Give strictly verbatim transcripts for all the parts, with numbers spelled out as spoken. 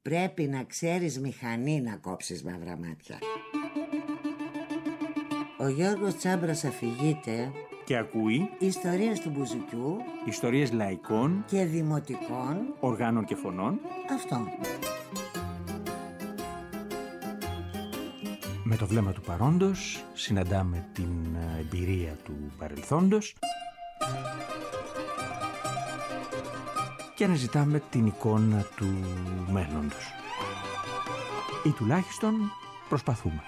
Πρέπει να ξέρεις μηχανή να κόψεις μαύρα μάτια. Ο Γιώργος Τσάμπρας αφηγείται και ακούει ιστορίες του μπουζουκιού, ιστορίες λαϊκών και δημοτικών οργάνων και φωνών. Αυτό. Με το βλέμμα του παρόντος συναντάμε την εμπειρία του παρελθόντος και αναζητάμε την εικόνα του μέλλοντος. Ή τουλάχιστον προσπαθούμε.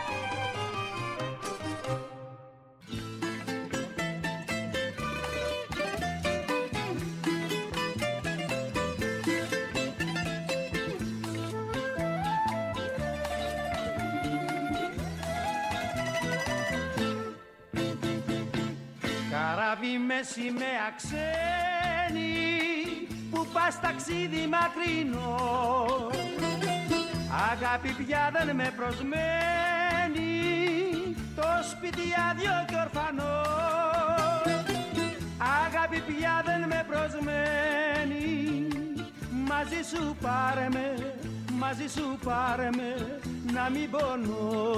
Καράβι με σημαία ξένη που πας ταξίδι μακρινό, αγάπη πια δεν με προσμένει, το σπίτι άδειο κι ορφανό. Αγάπη πια δεν με προσμένει, μαζί σου πάρε με, μαζί σου πάρε με, να μην πονώ.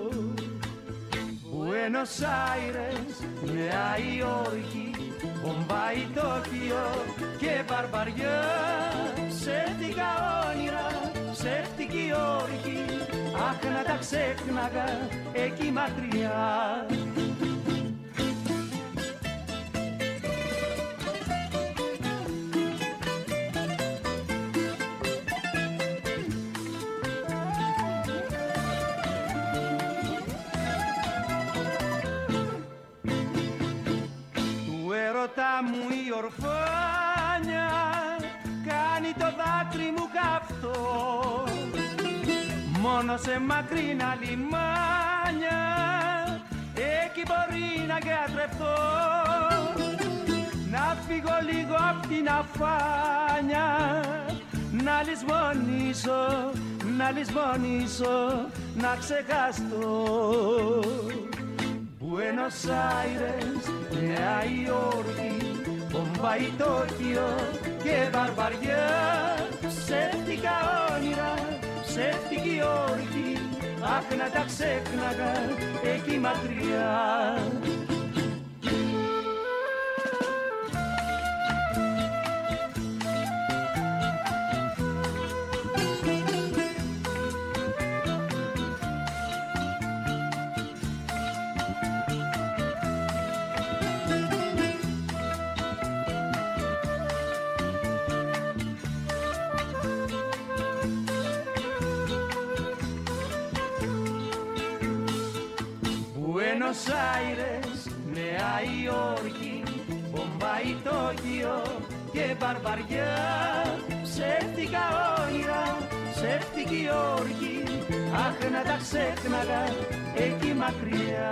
Buenos Aires, Νέα Υόρκη, Μπομπάι, Τόκιο και Βαρβαριά, ψεύτικα όνειρα, ψεύτικη όρκη, αχ να τα ξέχναγα εκεί μακριά. Τα μου η ορφάνια κάνει το δάκρυ μου καυτό, μόνο σε μακρινά λιμάνια εκεί μπορεί να γιατρευτώ, να φύγω λίγο απ' την αφάνια, να λησμονήσω, να λησμονήσω, να ξεχαστώ. Buenos Aires, Νέα Υόρκη, Μπομπάι, Τόκιο και Βαρβαριά, ψεύτικα όνειρα, ψεύτικη όρκη, αχ να τα ξέχναγα εκεί μακριά. Buenos Aires, Νέα Υόρκη, Μπομπάι, Τόκιο και Βαρβαριά, ψεύτικα όνειρα, ψεύτικη όρκη, αχ να τα ξέχναγα εκεί μακριά.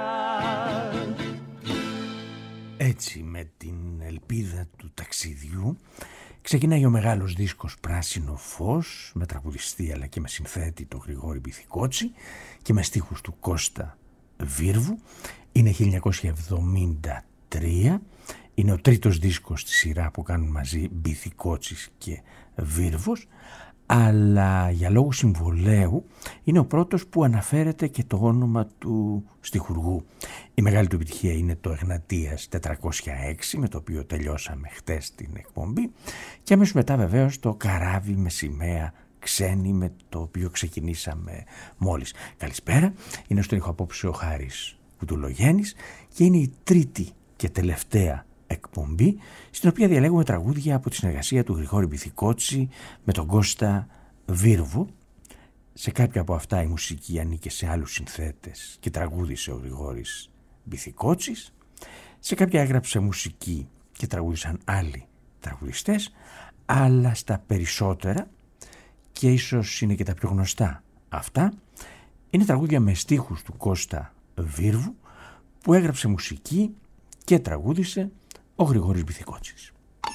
Έτσι, με την ελπίδα του ταξιδιού ξεκινάει ο μεγάλος δίσκος Πράσινο Φως, με τραγουδιστή αλλά και με συνθέτη τον Γρηγόρη Μπιθικότσι και με στίχους του Κώστα Βίρβου. Είναι χίλια εννιακόσια εβδομήντα τρία, είναι ο τρίτος δίσκος στη σειρά που κάνουν μαζί Μπιθικότσης και Βίρβος, αλλά για λόγους συμβολαίου είναι ο πρώτος που αναφέρεται και το όνομα του στιχουργού. Η μεγάλη του επιτυχία είναι το Εγνατίας τετρακόσια έξι, με το οποίο τελειώσαμε χτες την εκπομπή, και αμέσως μετά βεβαίως το Καράβι με σημαία ξένη, με το οποίο ξεκινήσαμε μόλις. Καλησπέρα, είναι στον ήχο απόψε ο Χάρης Κουτουλογέννης και είναι η τρίτη και τελευταία εκπομπή στην οποία διαλέγουμε τραγούδια από τη συνεργασία του Γρηγόρη Μπιθικότση με τον Κώστα Βίρβου. Σε κάποια από αυτά η μουσική ανήκε σε άλλους συνθέτες και τραγούδισε ο Γρηγόρης Μπιθικότσης. Σε κάποια έγραψε μουσική και τραγούδισαν άλλοι τραγουδιστές, αλλά στα περισσότερα, και ίσως είναι και τα πιο γνωστά αυτά, είναι τραγούδια με στίχους του Κώστα Βίρβου που έγραψε μουσική και τραγούδισε ο Γρηγόρης Μπιθικότσης.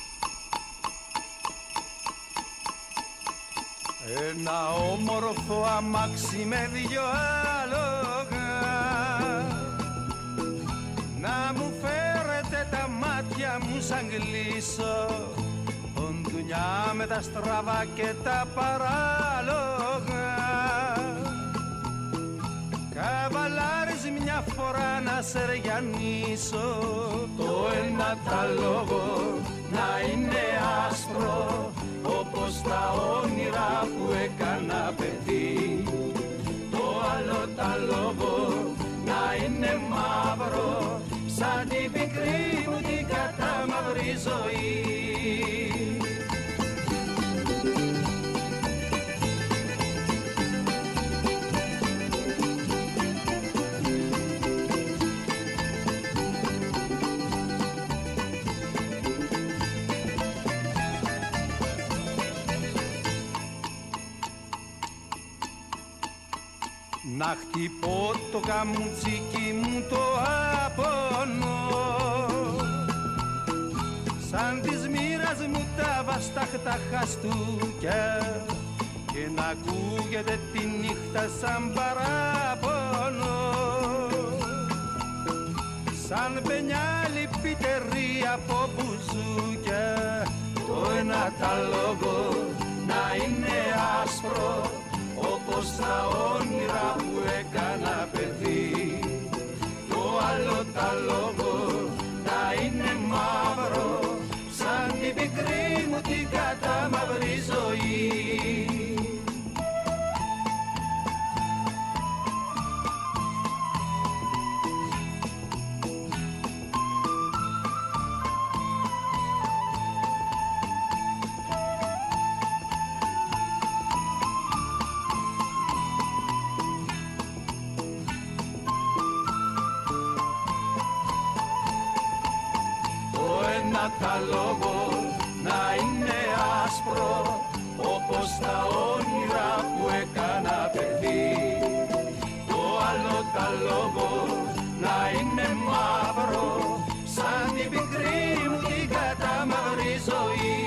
Ένα όμορφο αμάξι με δυο άλογα, να μου φέρετε τα μάτια μου σαν κλείσω, οντουνιά με τα στραβά και τα παράλογα, να σεριανίσω. Το ένα τα λόγο να είναι άσπρο, όπως τα όνειρα που έκανα παιδί. Το άλλο τα λόγο να είναι μαύρο, σαν την πικρή μου την κατάμαυρη ζωή. Να χτυπώ το καμουτσίκι μου το απονό, σαν της μοίρας μου τα βαστάχτα χαστούκια, και να ακούγεται τη νύχτα σαν παράπονο, σαν πενιάλι πιτερή από μπουζούκια. Το ένα τα λόγο να είναι άσπρο, όπως τα όνειρα που έκανα παιδί. Το άλλο τα λόγο να είναι μαύρο, σαν την πικρή μου την κατάμαυρη ζωή. Τα λόγο να είναι άσπρο, όπως τα όνειρα που έκανα παιδί. Το άλλο τα λόγο να είναι μαύρο, σαν την πικρή μου την κατάμαυρη ζωή.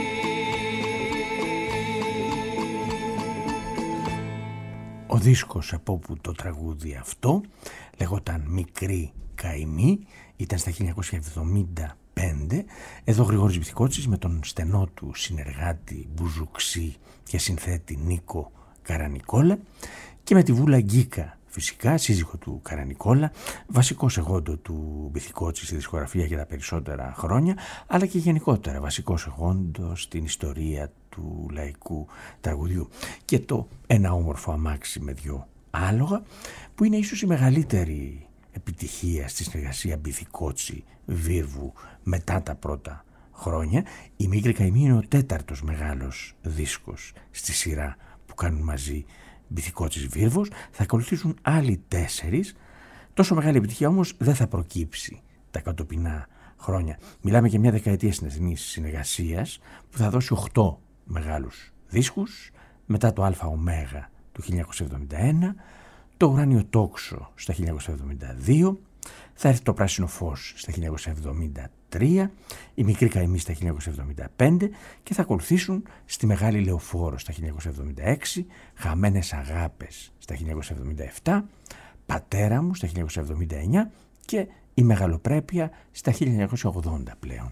Ο δίσκος από όπου το τραγούδι αυτό λεγόταν Μικρή Καημή, ήταν στα χίλια εννιακόσια εβδομήντα πέντε. Εδώ ο Γρηγόρης Βυθικότσης με τον στενό του συνεργάτη μπουζουξή και συνθέτη Νίκο Καρανικόλα, και με τη Βούλα Γκίκα φυσικά, σύζυγο του Καρανικόλα, βασικός εγόντο του Βυθικότση στη δισκογραφία για τα περισσότερα χρόνια, αλλά και γενικότερα βασικός εγόντο στην ιστορία του λαϊκού τραγουδιού. Και το Ένα όμορφο αμάξι με δυο άλογα, που είναι ίσως η μεγαλύτερη επιτυχία στη συνεργασία Βυθικότσι-Βίρβου μετά τα πρώτα χρόνια. Η Μικρή Καημή είναι ο τέταρτος μεγάλος δίσκος στη σειρά που κάνουν μαζί Βυθικότσης Βίρβος. Θα ακολουθήσουν άλλοι τέσσερις. Τόσο μεγάλη επιτυχία όμως δεν θα προκύψει τα κατοπινά χρόνια. Μιλάμε για μια δεκαετία συνεθνής συνεργασίας που θα δώσει οχτώ μεγάλους δίσκους, μετά το ΑΟ του χίλια εννιακόσια εβδομήντα ένα, το Ουράνιο Τόξο στα χίλια εννιακόσια εβδομήντα δύο, θα έρθει το Πράσινο Φως στα χίλια εννιακόσια εβδομήντα τρία, η Μικρή Καημή στα χίλια εννιακόσια εβδομήντα πέντε και θα ακολουθήσουν στη Μεγάλη Λεωφόρο στα χίλια εννιακόσια εβδομήντα έξι, Χαμένες Αγάπες στα χίλια εννιακόσια εβδομήντα επτά, Πατέρα μου στα χίλια εννιακόσια εβδομήντα εννιά και η Μεγαλοπρέπεια στα χίλια εννιακόσια ογδόντα πλέον.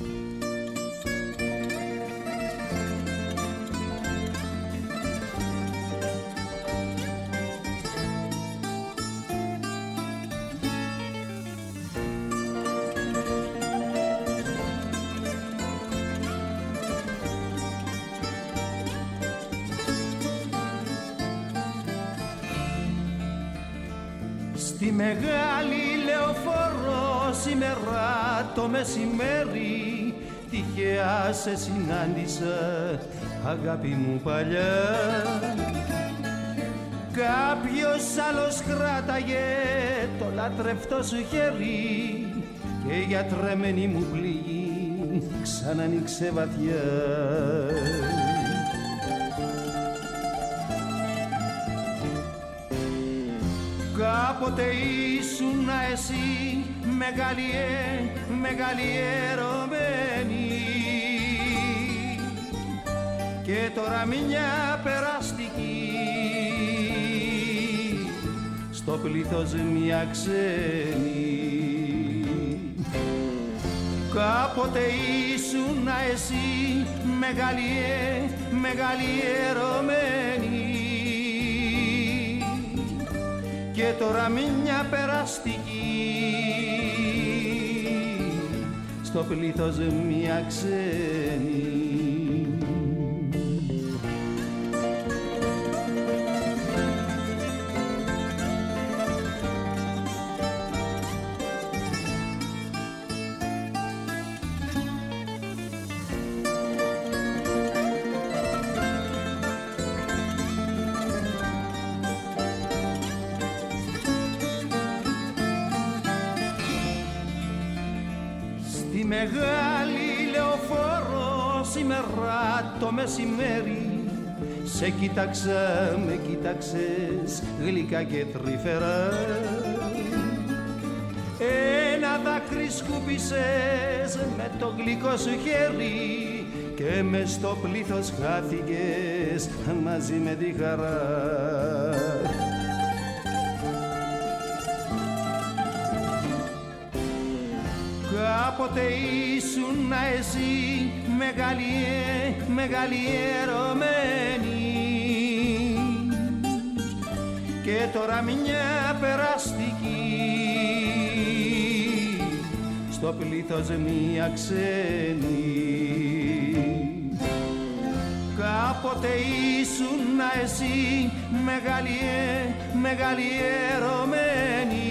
Στη Μεγάλη Λεωφόρο σήμερα το μεσημέρι τυχαία σε συνάντησα, αγάπη μου παλιά. Κάποιος άλλος κράταγε το λατρευτό σου χέρι και η γιατρεμένη μου πληγή ξανανοίξε βαθιά. Κάποτε ήσουν εσύ μεγάλη, μεγάλη ερωμένη και τώρα μια περαστική στο πλήθος μια ξένη. Κάποτε ήσουν εσύ μεγάλη, μεγάλη ερωμένη και τώρα τώρα μια περαστική, στο πλήθος μια ξένη. Μεγάλη λεωφόρο σήμερα το μεσημέρι, σε κοίταξα, με κοίταξες γλυκά και τρυφερά. Ένα δάκρυ σκούπισες με το γλυκό σου χέρι και μες στο πλήθος χάθηκες μαζί με τη χαρά. Κάποτε ήσουν εσύ μεγάλη, μεγάλη ερωμένη και τώρα μια περαστική, στο πλήθος μια ξένη. Κάποτε ήσουν εσύ μεγάλη, μεγάλη ερωμένη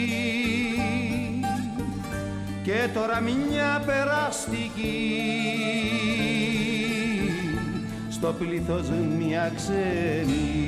και τώρα μια περαστική, στο πλήθος μια ξένη.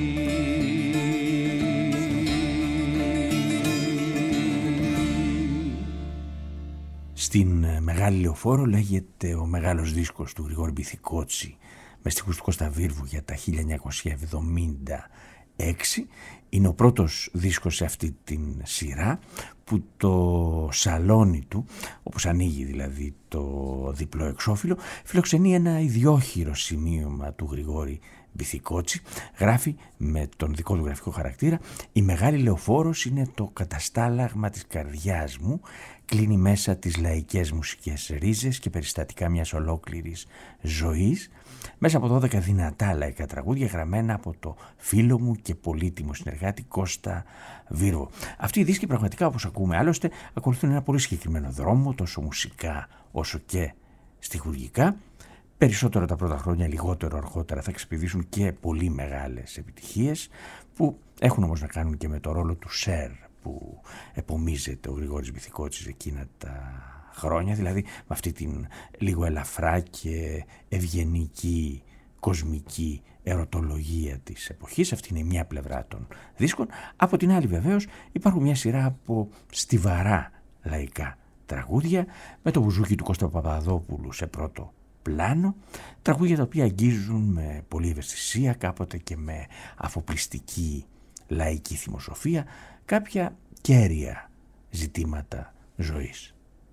Στην Μεγάλη Λεωφόρο λέγεται ο μεγάλος δίσκος του Γρηγόρη Μπιθικότσι με στίχους του Κώστα Βίρβου για τα χίλια εννιακόσια εβδομήντα έξι. Είναι ο πρώτος δίσκος σε αυτή την σειρά που το σαλόνι του, όπως ανοίγει δηλαδή το διπλό εξώφυλλο, φιλοξενεί ένα ιδιόχειρο σημείωμα του Γρηγόρη Μπιθικότσι. Γράφει με τον δικό του γραφικό χαρακτήρα: «Η Μεγάλη Λεωφόρος είναι το καταστάλαγμα της καρδιάς μου, κλείνει μέσα τις λαϊκές μουσικές ρίζες και περιστατικά μιας ολόκληρης ζωής, μέσα από δώδεκα δυνατά λαϊκά τραγούδια γραμμένα από το φίλο μου και πολύτιμο συνεργάτη Κώστα Βίρβο». Αυτοί οι δίσκοι πραγματικά, όπως ακούμε άλλωστε, ακολουθούν ένα πολύ συγκεκριμένο δρόμο, τόσο μουσικά όσο και στιχουργικά. Περισσότερο τα πρώτα χρόνια, λιγότερο αργότερα θα εξυπηρετήσουν και πολύ μεγάλες επιτυχίες που έχουν όμως να κάνουν και με το ρόλο του Σερ που επομίζεται ο Γρηγόρης Μπιθικότσης εκείνα τα χρόνια, δηλαδή με αυτή την λίγο ελαφρά και ευγενική κοσμική ερωτολογία της εποχής. Αυτή είναι μια πλευρά των δίσκων. Από την άλλη βεβαίως υπάρχουν μια σειρά από στιβαρά λαϊκά τραγούδια με το μπουζούκι του Κώστα Παπαδόπουλου σε πρώτο πλάνο, τραγούδια τα οποία αγγίζουν με πολλή ευαισθησία, κάποτε και με αφοπλιστική λαϊκή θυμοσοφία, κάποια κέρια ζητήματα ζωής.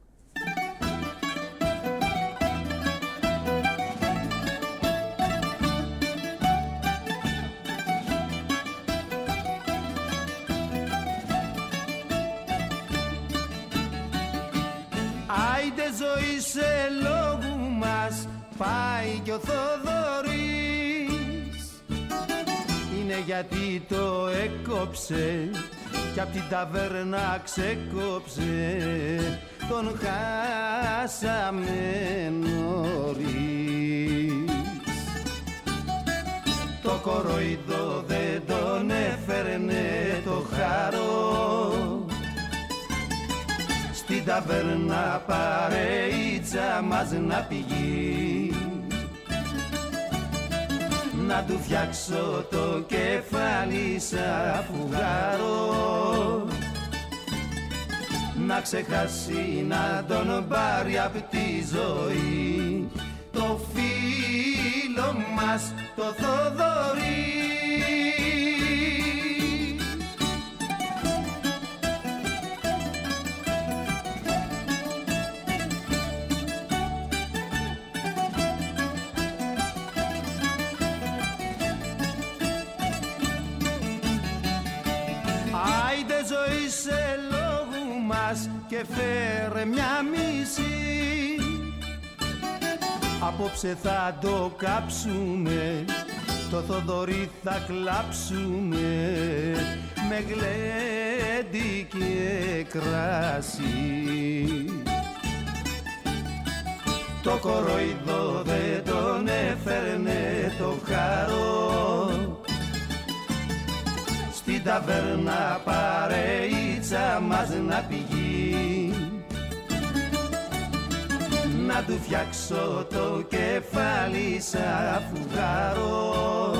Άιντε ζωή σε λόγου μας πάει κι ο Θοδωρής, είναι γιατί το έκοψε κι απ' την ταβέρνα ξεκόψε, τον χάσαμε νωρίς. Το κοροϊδό δεν τον έφερνε το χαρό, στην ταβέρνα παρεΐτσα μας να πηγεί, να του φτιάξω το κεφάλι σαν φουγάρο, να ξεχάσει να τον πάρει απ' τη ζωή το φίλο μας το Θοδωρή. Και φέρε μια μισή, απόψε θα το κάψουμε στο Θοδωρή θα κλάψουμε με γλέντι και κράσι. Το κοροϊδό δεν τον έφερνε το χαρό, στην ταβέρνα παρεΐτσα μας να πηγεί, να του φτιάξω το κεφάλι σαν φουγάρο,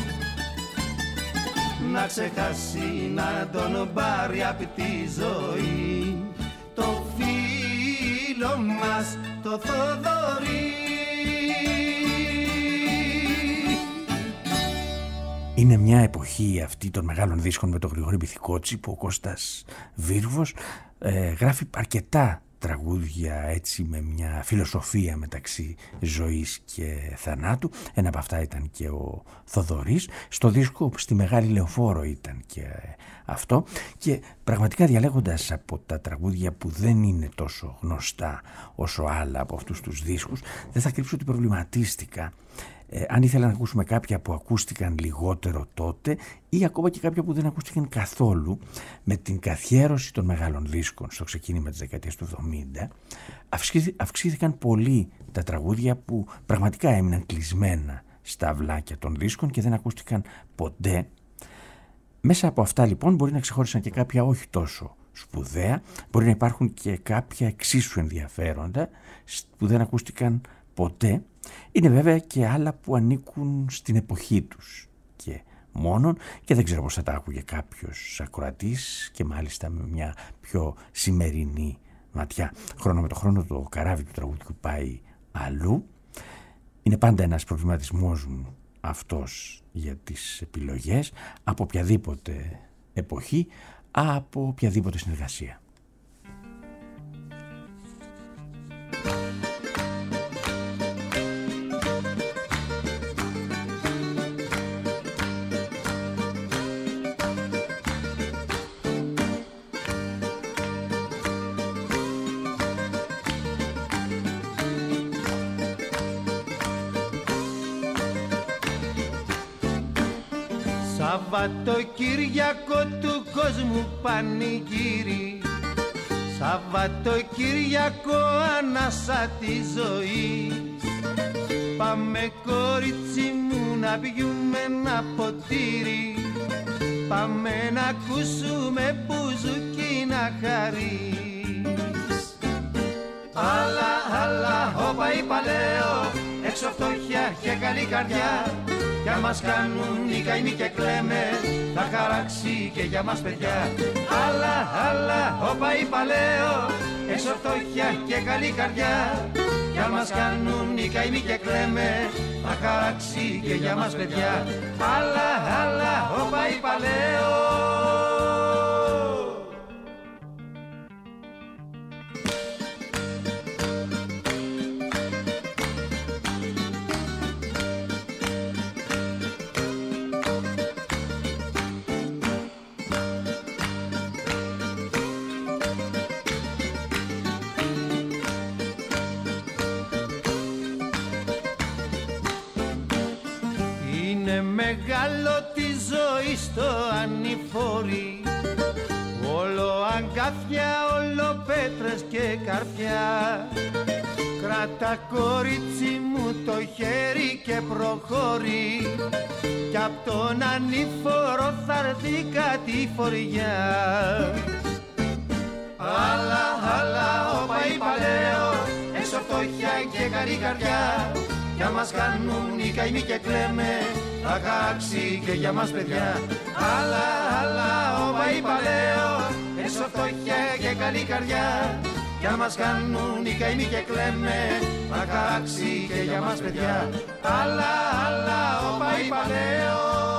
να ξεχάσει να τον πάρει απ' τη ζωή το φίλο μας το Θοδωρή. Είναι μια εποχή αυτή των μεγάλων δίσκων με τον Γρηγόρη Μπιθικότσι που ο Κώστας Βίρβος ε, γράφει αρκετά τραγούδια έτσι με μια φιλοσοφία μεταξύ ζωής και θανάτου. Ένα από αυτά ήταν και ο Θοδωρής. Στο δίσκο στη Μεγάλη Λεωφόρο ήταν και αυτό, και πραγματικά διαλέγοντας από τα τραγούδια που δεν είναι τόσο γνωστά όσο άλλα από αυτούς τους δίσκους, δεν θα κρύψω ότι προβληματίστηκα Ε, αν ήθελα να ακούσουμε κάποια που ακούστηκαν λιγότερο τότε ή ακόμα και κάποια που δεν ακούστηκαν καθόλου. Με την καθιέρωση των μεγάλων δίσκων στο ξεκίνημα της δεκαετίας του εβδομήντα αυξήθηκαν πολύ τα τραγούδια που πραγματικά έμειναν κλεισμένα στα αυλάκια των δίσκων και δεν ακούστηκαν ποτέ. Μέσα από αυτά λοιπόν μπορεί να ξεχώρισαν και κάποια όχι τόσο σπουδαία, μπορεί να υπάρχουν και κάποια εξίσου ενδιαφέροντα που δεν ακούστηκαν ποτέ. Είναι βέβαια και άλλα που ανήκουν στην εποχή τους και μόνον, και δεν ξέρω πώς θα τα άκουγε κάποιος ακροατής, και μάλιστα με μια πιο σημερινή ματιά. Χρόνο με το χρόνο το καράβι του τραγουδιού πάει αλλού. Είναι πάντα ένας προβληματισμός μου αυτός για τις επιλογές από οποιαδήποτε εποχή, από οποιαδήποτε συνεργασία. Σαββατοκύριακο του κόσμου πανηγύρι, Σαββατοκύριακο ανάσα της ζωής. Πάμε κορίτσι μου να πιούμε ένα ποτήρι, πάμε να ακούσουμε μπουζούκι να χαρείς. Άλλα, άλλα, όπα είπα λέω, έξω φτώχεια και καλή καρδιά. Για μας κάνουν οι καημοί και κλαίμε, θα χαράξει και για μας παιδιά. Άλλα, άλλα, όπα είπα λέω, έξω φτώχεια και καλή καρδιά. Για μας κάνουν οι καημοί και κλαίμε, θα χαράξει και για μας παιδιά. Άλλα, άλλα, όπα είπα λέω. Μεγάλο τη ζωή στο ανηφόρι, όλο αγκάθια, όλο πέτρες και καρφιά. Κράτα κορίτσι μου το χέρι και προχώρη, κι απ' τον ανηφόρο θα έρθει κάτι φοριά. Άλλα, άλλα, όπα είπα λέω, έξω φτώχεια και καλή καρδιά. Για μας κάνουν οι καημοί και κλαίμε, θα χαράξει και για μας παιδιά. Άλλα, άλλα, όπα είπα λέω, έξω φτώχεια και καλή καρδιά. Για μας κάνουν οι καημοί και κλαίμε, θα χαράξει και για μας παιδιά. Άλλα, άλλα, όπα είπα λέω.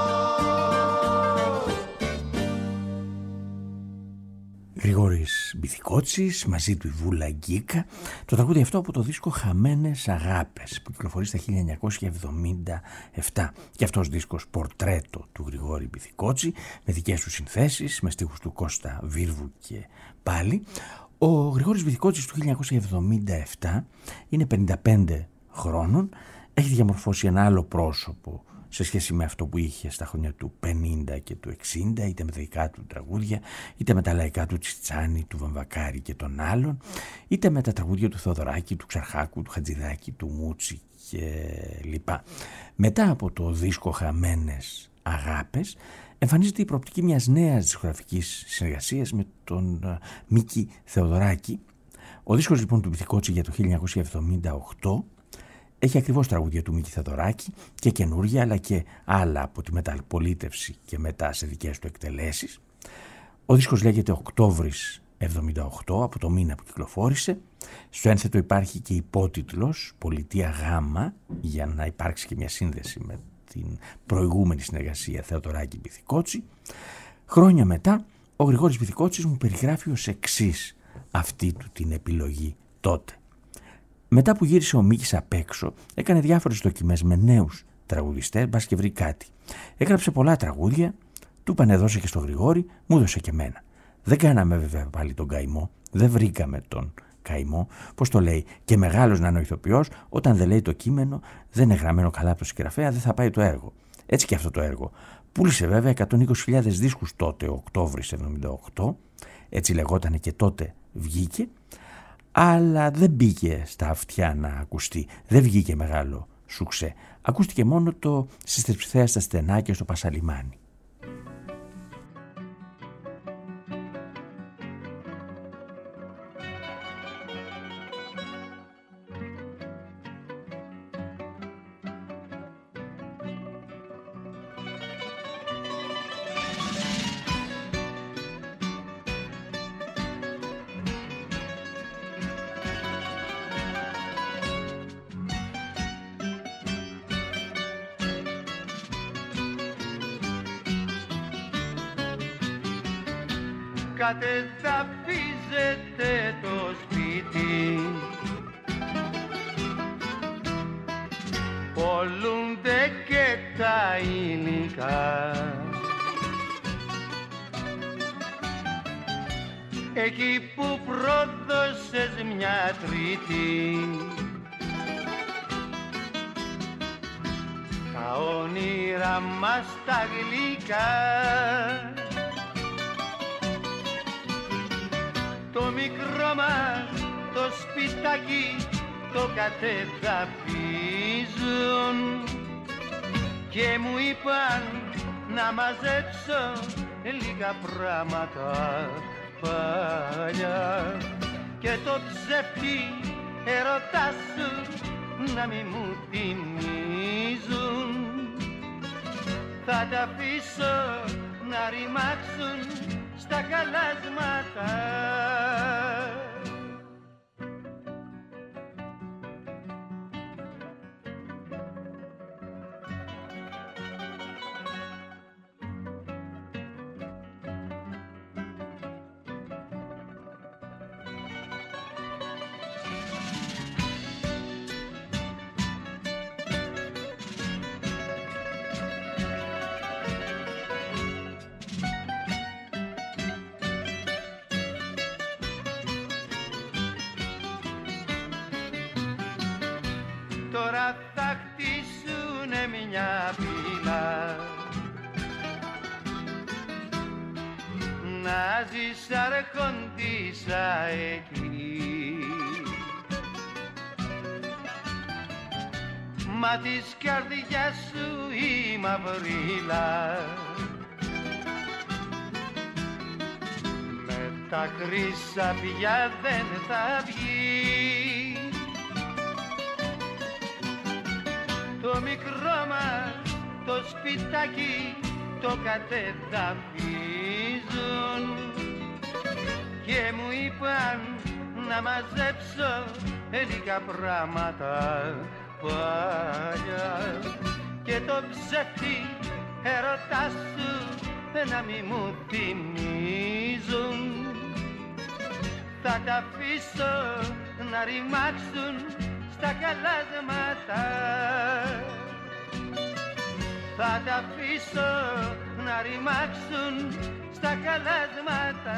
Γρηγόρης Μπιθικότσης, μαζί του η Βούλα Γκίκα. Το τραγούδι αυτό από το δίσκο Χαμένες Αγάπες που κυκλοφορεί στα χίλια εννιακόσια εβδομήντα επτά. Και αυτός δίσκος πορτρέτο του Γρηγόρη Μπιθικότση, με δικές του συνθέσεις, με στίχους του Κώστα Βίρβου και πάλι. Ο Γρηγόρης Μπιθικότσης του χίλια εννιακόσια εβδομήντα επτά είναι πενήντα πέντε χρόνων. Έχει διαμορφώσει ένα άλλο πρόσωπο σε σχέση με αυτό που είχε στα χρόνια του πενήντα και του εξήντα, είτε με τα δικά του τραγούδια, είτε με τα λαϊκά του Τσιτσάνη, του Βαμβακάρη και των άλλων, είτε με τα τραγούδια του Θοδωράκη, του Ξαρχάκου, του Χατζηδάκη, του Μούτσι και λοιπά. Μετά από το δίσκο «Χαμένες Αγάπες» εμφανίζεται η προοπτική μιας νέας δισκογραφικής συνεργασίας με τον uh, Μίκη Θεοδωράκη. Ο δίσκος λοιπόν του Μπιθικότσι για το χίλια εννιακόσια εβδομήντα οκτώ έχει ακριβώς τραγούδια του Μίκη Θεοδωράκη και καινούργια, αλλά και άλλα από τη μεταπολίτευση και μετά σε δικές του εκτελέσεις. Ο δίσκος λέγεται Οκτώβρης εβδομήντα οκτώ, από το μήνα που κυκλοφόρησε. Στο ένθετο υπάρχει και υπότιτλος «Πολιτεία Γάμα», για να υπάρξει και μια σύνδεση με την προηγούμενη συνεργασία Θεοδωράκη Μπιθικότσι. Χρόνια μετά, ο Γρηγόρης Μπιθικότσης μου περιγράφει ως εξής αυτή του την επιλογή τότε. Μετά που γύρισε ο Μίκης απ' έξω, έκανε διάφορες δοκιμές με νέους τραγουδιστές, μπας και βρει κάτι. Έγραψε πολλά τραγούδια, του είπανε δώσε και στο Γρηγόρη, μου δώσε και εμένα. Δεν κάναμε βέβαια πάλι τον καημό, δεν βρήκαμε τον καημό, πώς το λέει, και μεγάλος να είναι ο ηθοποιός, όταν δεν λέει το κείμενο, δεν είναι γραμμένο καλά από το συγγραφέα, δεν θα πάει το έργο. Έτσι και αυτό το έργο. Πούλησε βέβαια εκατόν είκοσι χιλιάδες δίσκους τότε, Οκτώβρης εβδομήντα οκτώ, έτσι λεγότανε και τότε βγήκε, αλλά δεν μπήκε στα αυτιά να ακουστεί, δεν βγήκε μεγάλο σουξέ. Ακούστηκε μόνο το «Στις Τριψιθέας στα στενά» και στο Πασαλιμάνι. Κατεδαφίζεται το σπίτι, πολλούνται και τα υλικά, εκεί που πρόδωσες μια τρίτη, τα όνειρα μας τα γλυκά. Το μικρό μας το σπιτάκι το κατεδαφίζουν και μου είπαν να μαζέψω λίγα πράγματα παλιά και το ψεύτη ερωτά σου να μη μου θυμίζουν. Θα τα αφήσω να ρημάξουν στα καλάσματα. Τώρα θα χτίσουνε μια πύλα να ζεις αρχοντίσα εκεί, μα της καρδιάς σου η μαυρίλα με τα χρυσαπιά δεν θα βγει. Το μικρό μας το σπιτάκι το κατεδαφίζουν και μου είπαν να μαζέψω λίγα πράγματα παλιά και το ψεύτη ερωτά σου να μη μου θυμίζουν. Θα τα αφήσω να ρημάξουν στα καλάσματα, θα τα αφήσω να ρημάξουν στα καλάσματα.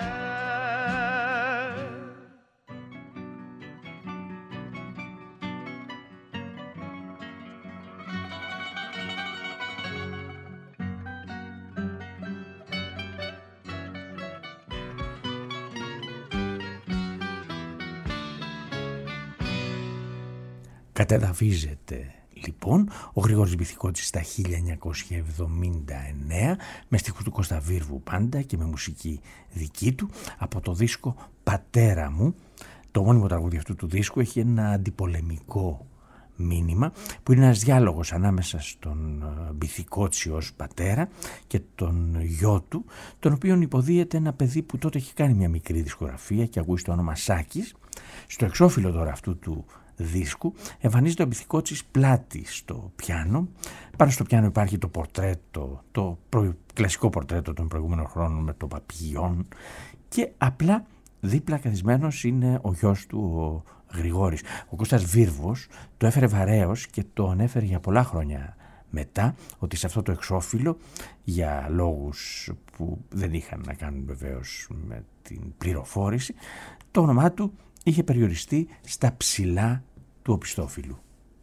Κατεδαφίζεται λοιπόν ο Γρηγόρης Μπιθικότσης στα χίλια εννιακόσια εβδομήντα εννέα με στίχους του Κώστα Βίρβου πάντα και με μουσική δική του από το δίσκο «Πατέρα μου». Το μόνιμο τραγούδι αυτού του δίσκου έχει ένα αντιπολεμικό μήνυμα που είναι ένας διάλογος ανάμεσα στον Μπιθικότση ως πατέρα και τον γιο του, τον οποίον υποδίεται ένα παιδί που τότε έχει κάνει μια μικρή δισκογραφία και ακούει το όνομα Σάκης. Στο εξώφυλλο τώρα αυτού του δίσκου εμφανίζεται ο Μπιθικότσης πλάτη στο πιάνο. Πάνω στο πιάνο υπάρχει το πορτρέτο, το προ... κλασικό πορτρέτο των προηγούμενων χρόνων με το παπηγιόν και απλά δίπλα καθισμένος είναι ο γιος του, ο Γρηγόρης. Ο Κώστας Βίρβος το έφερε βαρέως και το ανέφερε για πολλά χρόνια μετά ότι σε αυτό το εξώφυλλο, για λόγους που δεν είχαν να κάνουν βεβαίως με την πληροφόρηση, το όνομά του είχε περιοριστεί στα ψηλά του οπισθόφυλλου.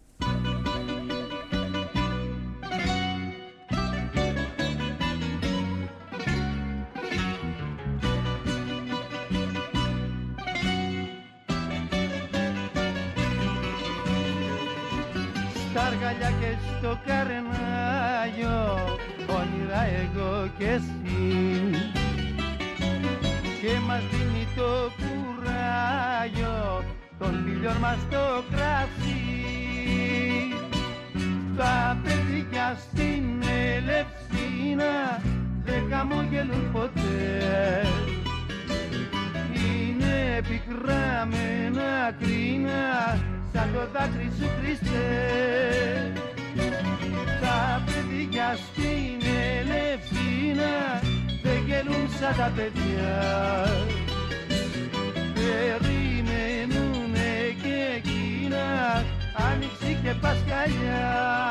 Στα αργαλιά και στο καρνάγιο, όνειρα εγώ και εσύ, και μας δίνει το κουράγιο των φιλιών μας το κρασί. Τα παιδιά στην Ελευσίνα δεν χαμογελούν ποτέ, είναι πικρά με ένα κρίνα σαν το δάκρυ σου, Χριστέ. Τα παιδιά στην Ελευσίνα δεν γελούν σαν τα παιδιά, περιμένουνε και εκείνα Άνοιξη και Πασχαλιά.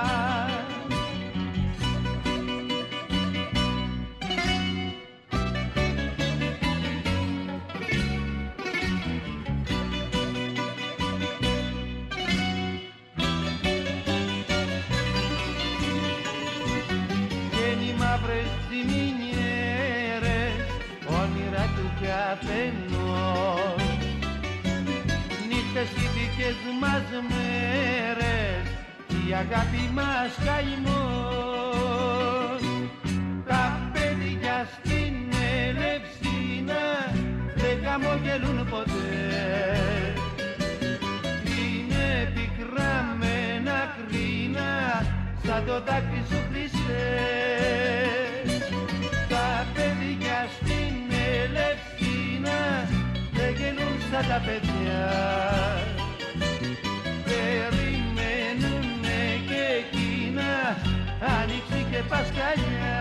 Νύχτες οι δικές μας μέρες, η αγάπη μας καημός. Τα παιδιά στην Ελευσίνα δεν χαμογελούν ποτέ, είναι πικρά με ένα κρίνα σαν το δάκρυ σου, Χριστέ. Τα παιδιά στην Ελευσίνα δεν γελούν σαν τα παιδιά, περιμένουνε και εκείνα Άνοιξη και Πασχαλιά.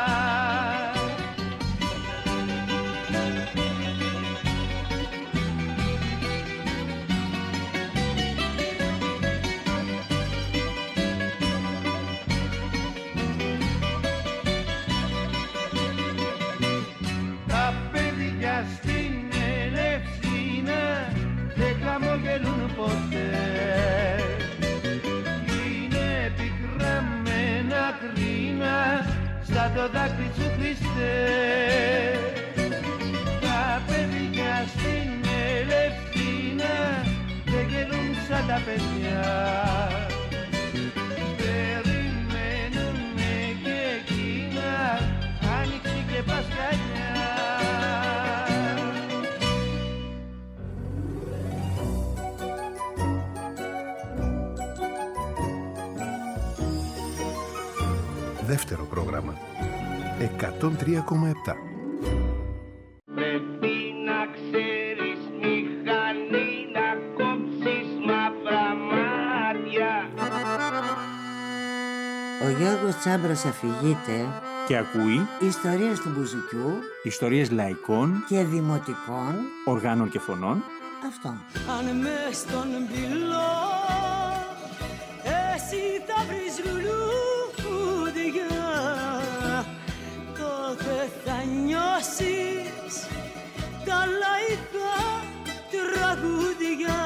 Ποτέ είναι πικρά με ένα κρίνα σαν το δάκρυ σου, Χριστέ. Τα παιδιά στην Ελευσίνα δεν γελούν σαν τα παιδιά, περιμένουνε και εκείνα Άνοιξη και Πασχαλιά. Δεύτερο πρόγραμμα εκατόν τρία κόμμα επτά. Πρέπει να ξέρεις μηχανή να κόψεις μαύρα μάτια. Ο Γιώργος Τσάμπρας αφηγείται Και ακούει ιστορίες του μπουζουκιού ιστορίες λαϊκών και δημοτικών οργάνων και φωνών. Αυτό. Αν μες στον πυλό εσύ θα βρεις λουλούδια, τότε θα νιώσεις τα λαϊκά τραγούδια.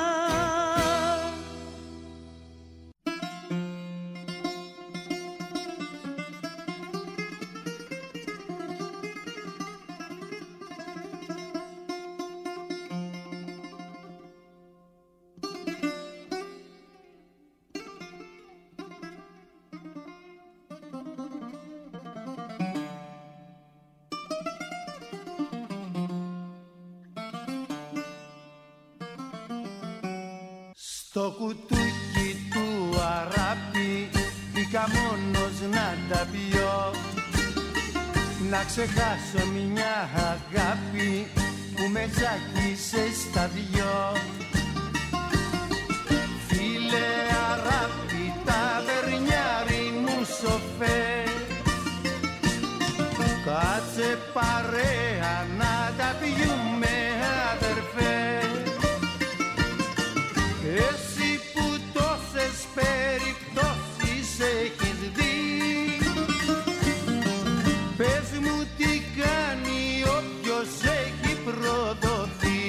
Στο κουτούκι του αράπη μπήκα μόνος να τα πιω, να ξεχάσω μια αγάπη που με τζάκισε στα δυο. Φίλε αράπη ταβερνιάρι μου σοφέ, κάτσε παρέα να τα πιούμε αδερφέ. Εσύ που τόσες περιπτώσεις έχεις δει, πες μου τι κάνει όποιος έχει προδοθεί.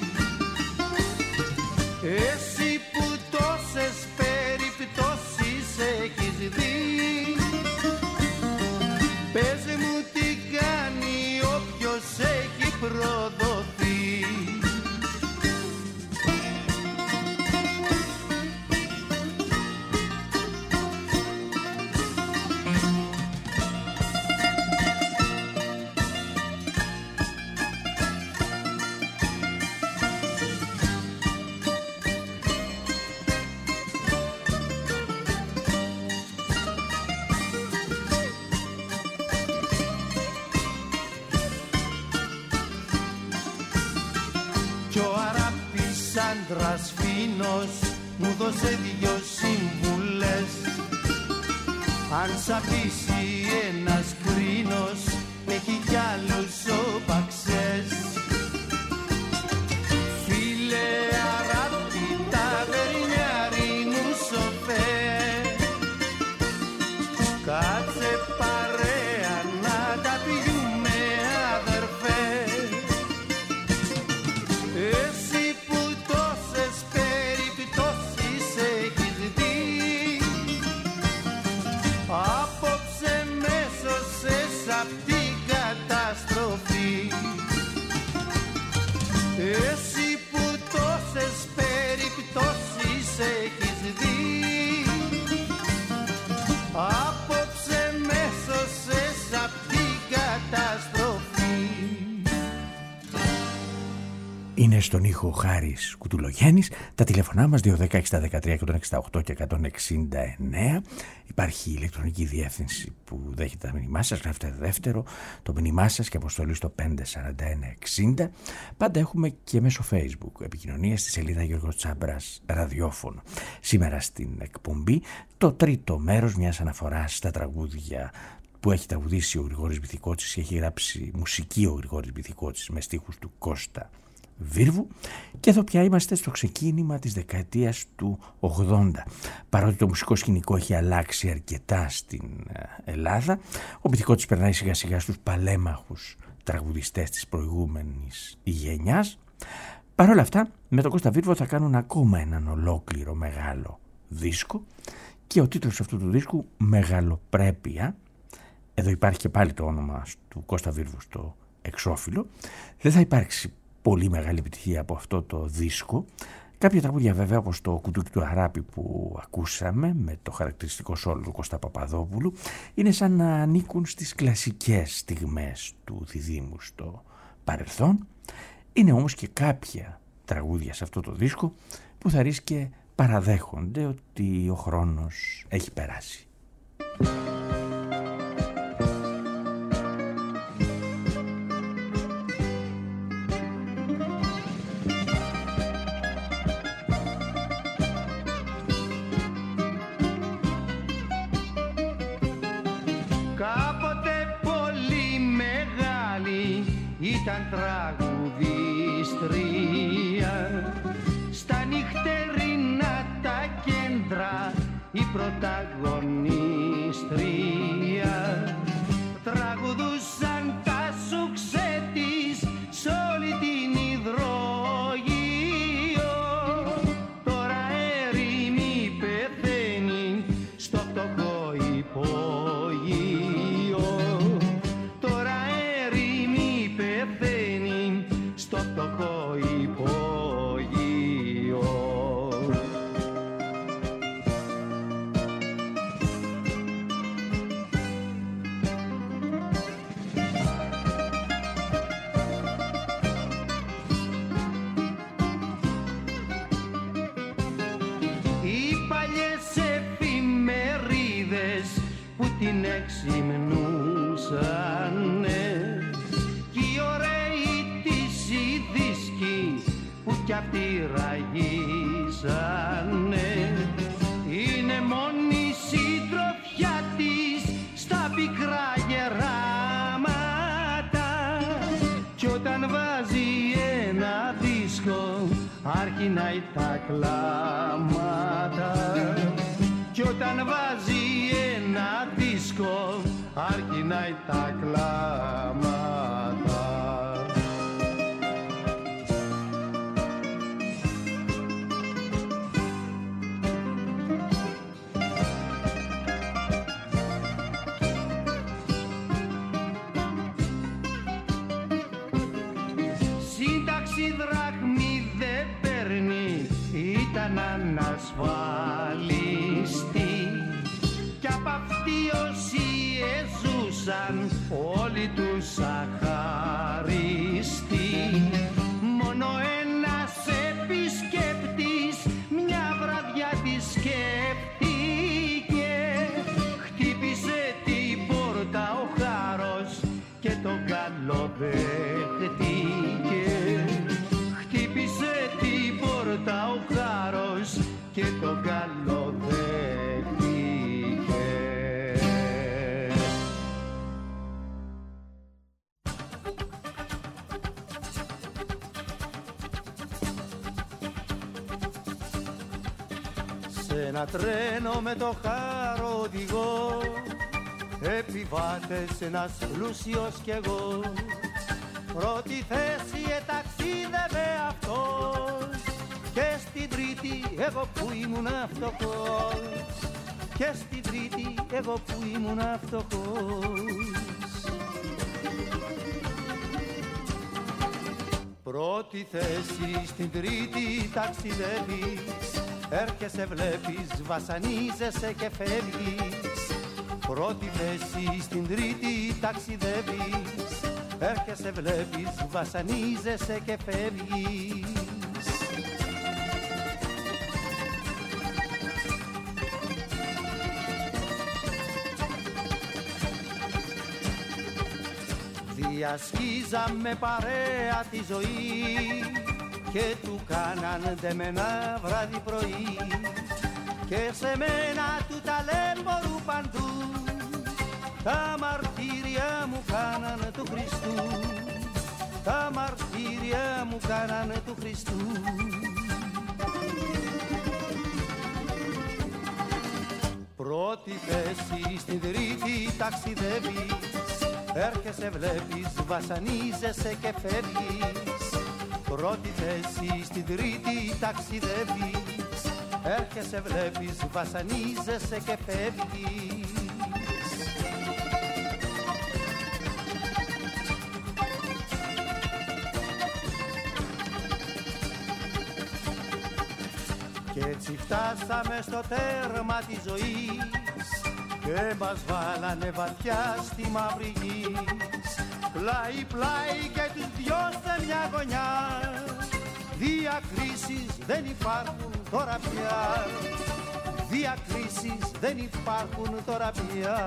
Εσύ που τόσες περιπτώσεις έχεις δει, πες μου τι κάνει όποιος έχει προδοθεί. Άντρας φίνος μου δώσε δυο σύμβουλες, αν σ' αφήσει ένας κρίνος έχει κι άλλους όπαξες. Φίλε αράπη ταβερνιάρι μου σοφέ, κάτσε παρέα να τα πιούμε αδερφέ. Εσύ που τόσες περιπτώσεις έχεις δει, απόψε με σώσες απ' την καταστροφή. Εσύ που τόσες περιπτώσεις έχεις δει, απόψε με σώσες απ' την καταστροφή. Είναι στον ήχο Χάρης Κουτουλογέννης. Τα τηλεφωνά μας δύο δέκα εξήντα δεκατρία εκατόν εξήντα οκτώ και εκατόν εξήντα εννέα. Υπάρχει η ηλεκτρονική διεύθυνση που δέχεται τα μήνυμά σας. Γράφετε δεύτερο το μήνυμά σας και αποστολή στο πέντε σαράντα ένα εξήντα. Πάντα έχουμε και μέσω Facebook επικοινωνία στη σελίδα Γιώργος Τσάμπρας ραδιόφωνο. Σήμερα στην εκπομπή το τρίτο μέρος μιας αναφοράς στα τραγούδια που έχει τραγουδήσει ο Γρηγόρης Μπιθικότσης και έχει γράψει μουσική ο Γρηγόρης Μπιθικότσης με στίχους του Κώστα Βίρβου. Και εδώ πια είμαστε στο ξεκίνημα της δεκαετίας του ογδόντα. Παρότι το μουσικό σκηνικό έχει αλλάξει αρκετά στην Ελλάδα, ο Μπιθικότσης περνάει σιγά σιγά στους παλέμαχους τραγουδιστές της προηγούμενης γενιάς. Παρ' όλα αυτά, με τον Κώστα Βίρβο θα κάνουν ακόμα έναν ολόκληρο μεγάλο δίσκο και ο τίτλος αυτού του δίσκου «Μεγαλοπρέπεια». Εδώ υπάρχει και πάλι το όνομα του Κώστα Βίρβου στο εξώφυλλο. Δεν θα υπάρξει πολύ μεγάλη επιτυχία από αυτό το δίσκο. Κάποια τραγούδια βέβαια, όπως το κουτούκι του Αράπη που ακούσαμε με το χαρακτηριστικό σόλο του Κώστα Παπαδόπουλου, είναι σαν να ανήκουν στις κλασικές στιγμές του διδύμου στο παρελθόν. Είναι όμως και κάποια τραγούδια σε αυτό το δίσκο που θα ρίξει και παραδέχονται ότι ο χρόνος έχει περάσει. Ήταν τραγουδίστρια στα νυχτερινά τα κέντρα, η πρωταγωνίστρια. Τραγουδούσαν τα σουξέ της σ' όλη την υδρογείο. Τώρα έρημη πεθαίνει στο φτωχό υπόγειο. Τώρα έρημη πεθαίνει στο φτωχό υπόγειο. ξυμνούσανε κι οι ωραίοι της οι δίσκοι που κι αυτοί ραγίσανε είναι μόνη συντροφιά της στα πικρά γεράματα κι όταν βάζει ένα δίσκο αρχινάει τα κλάματα κι όταν βάζει ένα δίσκο αρχινάει τα κλάματα. Σύνταξη δραχμή δεν παίρνει, ήταν ανασφάλιστη κι απ' αυτοί όσοι εζούσαν όλοι τους αχάριστοι. Μόνο ένας επισκέπτης μια βραδιά τη σκέφτηκε, χτύπησε την πόρτα ο χάρος και τον καλοδέχτηκε. Χτύπησε την πόρτα ο χάρος και τον καλοδέχτηκε. Σε ένα τρένο με το χάρο οδηγώ, επιβάτες ένας πλούσιος κι εγώ. Πρώτη θέση εταξίδευε αυτός και στην τρίτη εγώ που ήμουν φτωχός. Και στην τρίτη εγώ που ήμουν φτωχός. Πρώτη θέση στην τρίτη ταξιδεύεις, έρχεσαι βλέπεις, βασανίζεσαι και φεύγεις. Πρώτη θέση στην τρίτη ταξιδεύεις, έρχεσαι βλέπεις, βασανίζεσαι και φεύγεις. Διασχίζαμε παρέα τη ζωή και του κάναν δεμένα βράδυ πρωί και σε μένα του ταλέμπορου παντού τα μαρτύρια μου κάναν του Χριστού. Τα μαρτύρια μου κάναν του Χριστού. Πρώτη θέση στην τρίτη ταξιδεύεις, έρχεσαι βλέπεις, βασανίζεσαι και φεύγεις. Πρώτη θέση στην τρίτη ταξιδεύεις, έρχεσαι βλέπεις, βασανίζεσαι και φεύγεις. Κι έτσι φτάσαμε στο τέρμα της ζωής και μας βάλανε βαθιά στη μαύρη γη. Πλάι πλάι και τους δυο σε μια γωνιά, διακρίσεις δεν υπάρχουν τώρα πια. Διακρίσεις δεν υπάρχουν τώρα πια.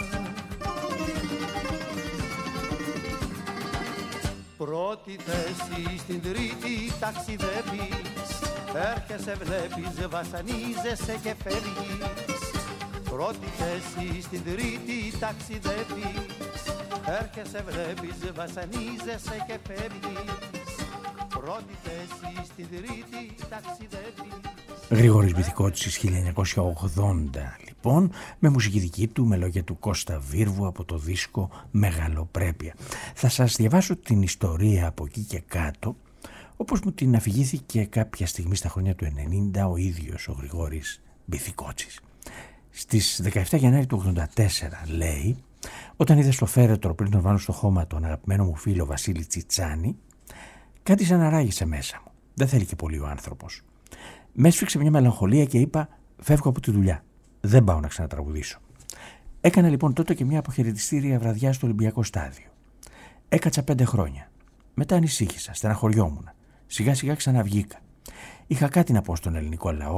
Πρώτη θέση στην τρίτη ταξιδεύεις, έρχεσαι βλέπεις, βασανίζεσαι και φεύγεις. Πρώτη θέση στην τρίτη ταξιδεύεις, έρχεσαι βλέπεις, βασανίζεσαι και φεύγεις. Πρώτη θέση στην τρίτη ταξιδεύεις. Γρηγόρης Μπιθικότσης, χίλια εννιακόσια ογδόντα λοιπόν, με μουσική δική του, με λόγια του Κώστα Βίρβου από το δίσκο Μεγαλοπρέπεια. Θα σας διαβάσω την ιστορία από εκεί και κάτω, όπως μου την αφηγήθηκε κάποια στιγμή στα χρόνια του ενενήντα ο ίδιος ο Γρηγόρης Μπιθικότσης. Στις δεκαεφτά Γενάρη του ογδόντα τέσσερα, λέει, όταν είδε στο φέρετρο πριν τον βάλω στο χώμα τον αγαπημένο μου φίλο Βασίλη Τσιτσάνη, κάτι σαν να ράγισε μέσα μου. Δεν θέλει και πολύ ο άνθρωπος. Με έσφιξε μια μελαγχολία και είπα: φεύγω από τη δουλειά. Δεν πάω να ξανατραγουδήσω. Έκανα λοιπόν τότε και μια αποχαιρετιστήρια βραδιά στο Ολυμπιακό Στάδιο. Έκατσα πέντε χρόνια. Μετά ανησύχησα, στεναχωριόμουν. Σιγά σιγά ξαναβγήκα. Είχα κάτι να πω στον ελληνικό λαό,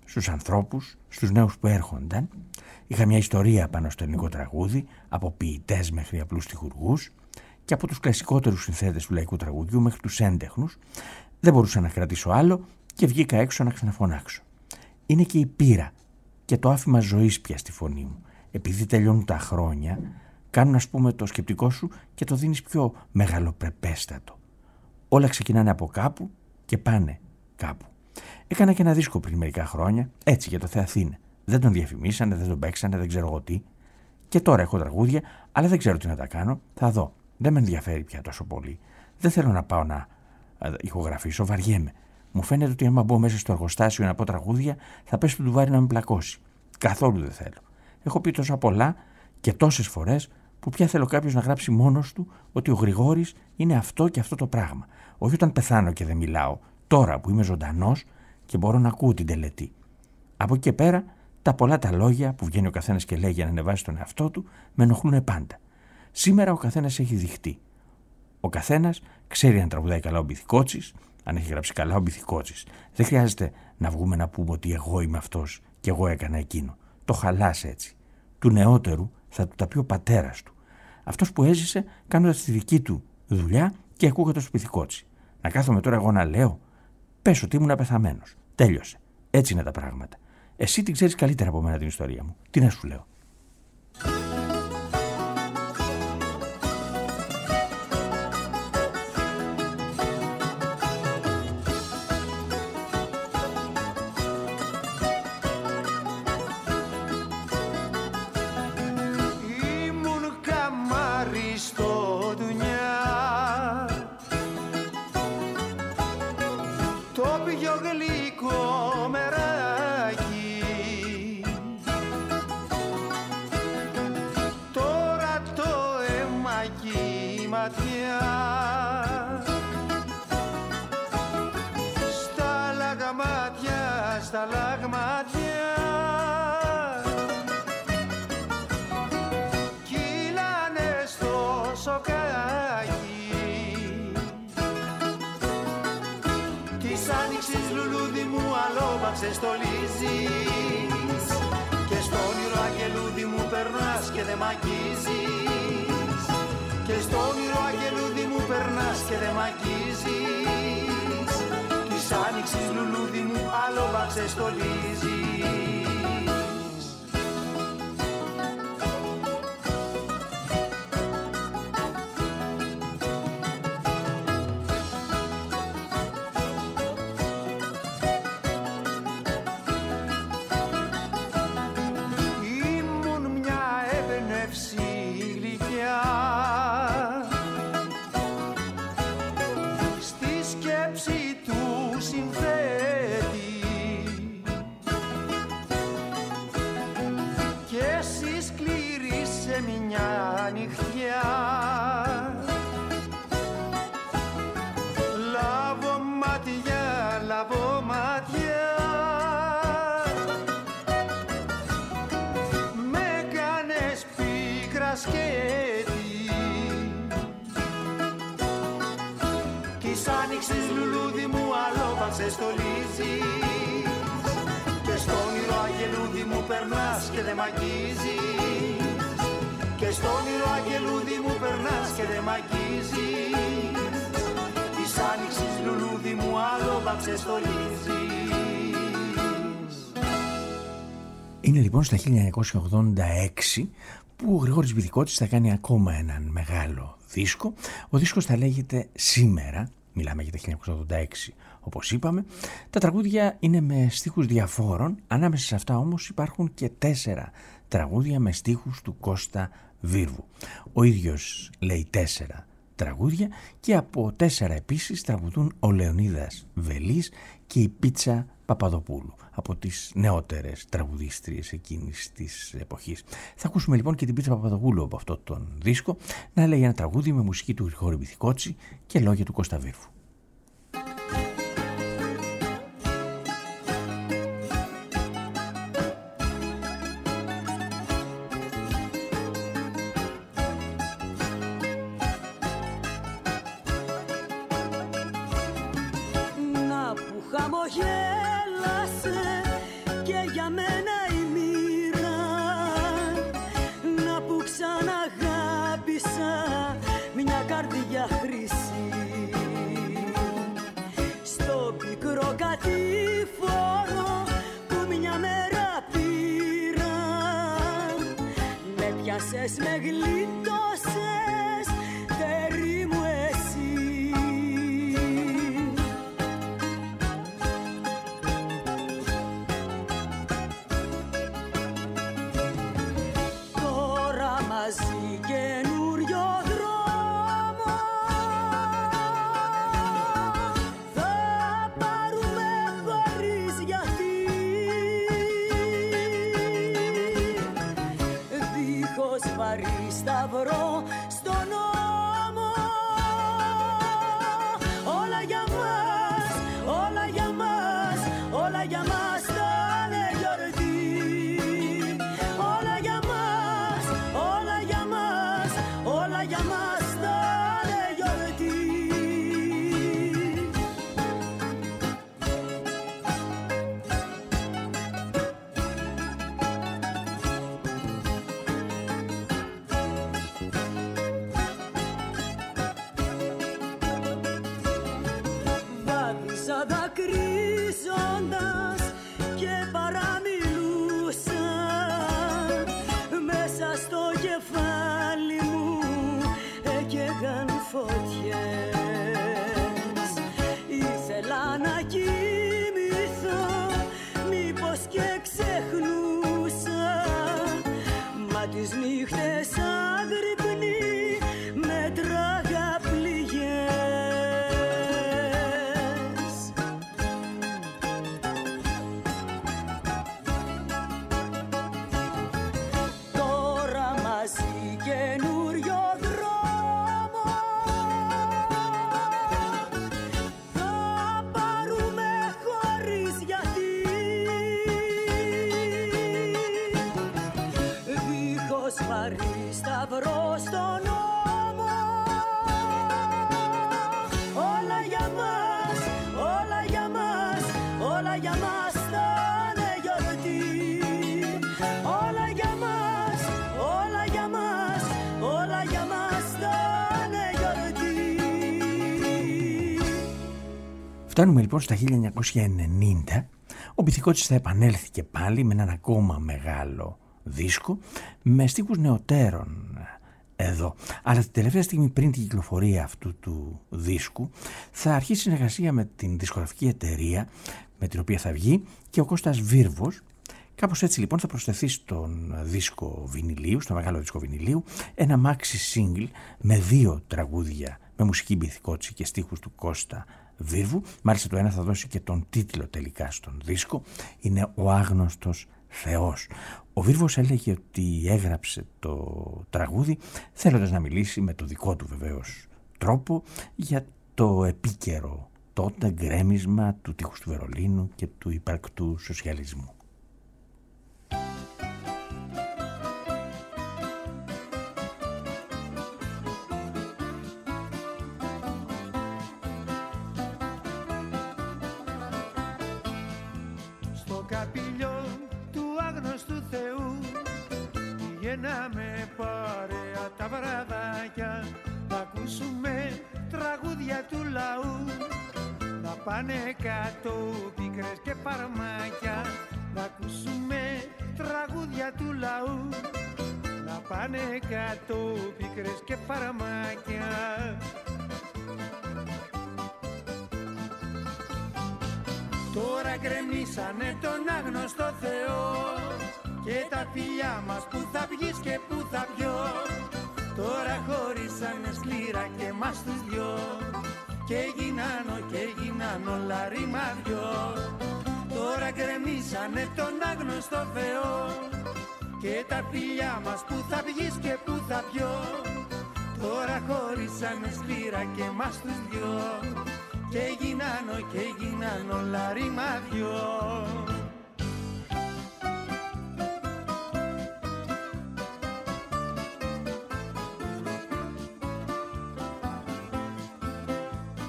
στους ανθρώπους, στους νέους που έρχονταν. Είχα μια ιστορία πάνω στο ελληνικό τραγούδι, από ποιητές μέχρι απλούς στιχουργούς και από τους κλασικότερους συνθέτες του λαϊκού τραγουδιού μέχρι τους έντεχνους. Δεν μπορούσα να κρατήσω άλλο και βγήκα έξω να ξαναφωνάξω. Είναι και η πείρα και το άφημα ζωής πια στη φωνή μου. Επειδή τελειώνουν τα χρόνια, κάνουν ας πούμε το σκεπτικό σου και το δίνεις πιο μεγαλοπρεπέστατο. Όλα ξεκινάνε από κάπου και πάνε κάπου. Έκανα και ένα δίσκο πριν μερικά χρόνια, έτσι για το Θεαθήνε. Δεν τον διαφημίσανε, δεν τον παίξανε, δεν ξέρω εγώ τι. Και τώρα έχω τραγούδια, αλλά δεν ξέρω τι να τα κάνω. Θα δω. Δεν με ενδιαφέρει πια τόσο πολύ. Δεν θέλω να πάω να ηχογραφήσω, βαριέμαι. Μου φαίνεται ότι άμα μπω μέσα στο εργοστάσιο να πω τραγούδια, θα πέσει το ντουβάρι να με πλακώσει. Καθόλου δεν θέλω. Έχω πει τόσα πολλά και τόσες φορές που πια θέλω κάποιος να γράψει μόνος του ότι ο Γρηγόρης είναι αυτό και αυτό το πράγμα. Όχι όταν πεθάνω και δεν μιλάω, τώρα που είμαι ζωντανός και μπορώ να ακούω την τελετή. Από εκεί και πέρα, τα πολλά τα λόγια που βγαίνει ο καθένας και λέει για να ανεβάσει τον εαυτό του με ενοχλούν πάντα. Σήμερα ο καθένας έχει δειχτεί. Ο καθένας ξέρει αν τραγουδάει καλά ο Μπιθικότσης, αν έχει γράψει καλά ο Μπιθικότσης. Δεν χρειάζεται να βγούμε να πούμε ότι εγώ είμαι αυτός και εγώ έκανα εκείνο. Το χαλάς έτσι. Του νεότερου θα του τα πει ο πατέρας του. Αυτός που έζησε κάνοντας τη δική του δουλειά και ακούγοντας το Μπιθικότσι. Να κάθομαι τώρα εγώ να λέω, πες ότι ήμουν πεθαμένος. Τέλειωσε. Έτσι είναι τα πράγματα. Εσύ την ξέρεις καλύτερα από μένα την ιστορία μου. Τι να σου λέω. Στολίζεις και στο όνειρο αγγελούδι μου περνάς και δε μ' αγγίζεις και στο όνειρο αγγελούδι μου περνάς και δε μ' αγγίζεις της άνοιξης λουλούδι μου άλογα ξεστολίζεις. Και στο όνειρο αγγελούδι μου περνάς και δε μ' αγγίζεις και στο όνειρο αγγελούδι μου περνάς και δε μ' αγγίζεις της άνοιξης λουλούδι μου άλογα ξεστολίζεις. Είναι λοιπόν στα χίλια εννιακόσια ογδόντα έξι που ο Γρηγόρης Μπιθικότσης θα κάνει ακόμα έναν μεγάλο δίσκο. Ο δίσκος θα λέγεται «Σήμερα». Μιλάμε για τα χίλια εννιακόσια ογδόντα έξι, όπως είπαμε. Τα τραγούδια είναι με στίχους διαφόρων. Ανάμεσα σε αυτά όμως υπάρχουν και τέσσερα τραγούδια με στίχους του Κώστα Βίρβου. Ο ίδιος λέει τέσσερα τραγούδια και από τέσσερα επίσης τραγουδούν ο Λεωνίδας Βελής και η Πίτσα Παπαδοπούλου, από τις νεότερες τραγουδίστριες εκείνης της εποχής. Θα ακούσουμε λοιπόν και την Πίτσα Παπαδοπούλου από αυτό τον δίσκο να λέει ένα τραγούδι με μουσική του Γρηγόρη Μπιθικότση και λόγια του Κώστα Βίρβου. Χαμογέλασε για μένα η μοίρα, να που ξαναγάπησα μια καρδιά χρυσή. Στο πικρό κατήφορο που μια μέρα πήρα, με πιάσες, με γλίτωσες, τέρι μου εσύ. Τώρα μαζί καινούριο δρόμο θα πάρουμε χωρίς γιατί, δίχως βαρύ σταυρό στον ώμο. Όλα για μας, όλα για μας, όλα για μας θα είναι γιορτή. Όλα για μας, όλα για μας, όλα για μας θα είναι γιορτή. Βάδισα δακρύζοντας και παραμιλούσα, μέσα στο κεφάλι μου έκαιγαν φωτιές. Ήθελα να κοιμηθώ, μήπως και ξεχνούσα, μα τις νύχτες άγρυπνοι με τράγα πληγές. Τώρα μαζί καινούριο δρόμο θα πάρουμε χωρίς γιατί, δίχως βαρύ σταυρό στον ώμο. Όλα για μας, όλα για μας, όλα για μας θα είναι γιορτή. Όλα για μας, όλα για μας, όλα για μας θα είναι γιορτή. Φτάνουμε λοιπόν στα χίλια εννιακόσια ενενήντα. Ο Μπιθικότσης θα επανέλθει και πάλι με έναν ακόμα μεγάλο δίσκο με στίχους νεωτέρων εδώ. Αλλά την τελευταία στιγμή πριν την κυκλοφορία αυτού του δίσκου θα αρχίσει συνεργασία με την δισκογραφική εταιρεία με την οποία θα βγει και ο Κώστας Βίρβος. Κάπως έτσι λοιπόν θα προσθεθεί στον δίσκο βινιλίου, στο μεγάλο δίσκο βινιλίου, ένα maxi single με δύο τραγούδια με μουσική Μπιθικότση και στίχους του Κώστα Βίρβου. Μάλιστα το ένα θα δώσει και τον τίτλο τελικά στον δίσκο, είναι «Ο Άγνωστος Θεός». Ο Βίρβος έλεγε ότι έγραψε το τραγούδι θέλοντας να μιλήσει με το δικό του βεβαίως τρόπο για το επίκαιρο τότε γκρέμισμα του τείχους του Βερολίνου και του υπαρκτού σοσιαλισμού. Στο καπηλιό του άγνωστου Θεού πηγαίναμε παρέα τα βραδάκια να ακούσουμε τραγούδια του λαού, να πάνε κάτω πίκρες και φαρμάκια, να ακούσουμε τραγούδια του λαού, να πάνε κάτω πίκρες και φαρμάκια. Τώρα γκρεμίσανε τον άγνωστο Θεό και τα φιλιά μας που θα βγεις και που θα πιω. Τώρα χωρίσανε σκλήρα και μας τους δυο και έγιναν και έγιναν όλα ρήμα δυο. Τώρα γκρεμίσανε τον άγνωστο Θεό και τα φιλιά μας που θα βγεις και που θα πιω. Τώρα χωρίσανε σκλήρα και μας τους δυο και έγιναν και έγιναν όλα ρήμα δυο.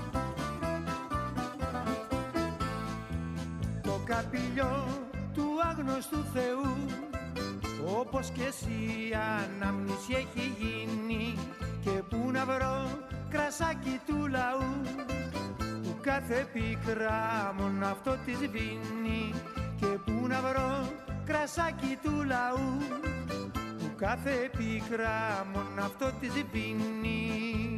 καπηλιό του άγνωστου Θεού, όπως και εσύ ανάμνηση έχει γίνει. Και πού να βρω κρασάκι του λαού, που κάθε πίκρα μόνο αυτό τη σβήνει. Και πού να βρω κρασάκι του λαού, που κάθε πίκρα μόνο αυτό τη σβήνει.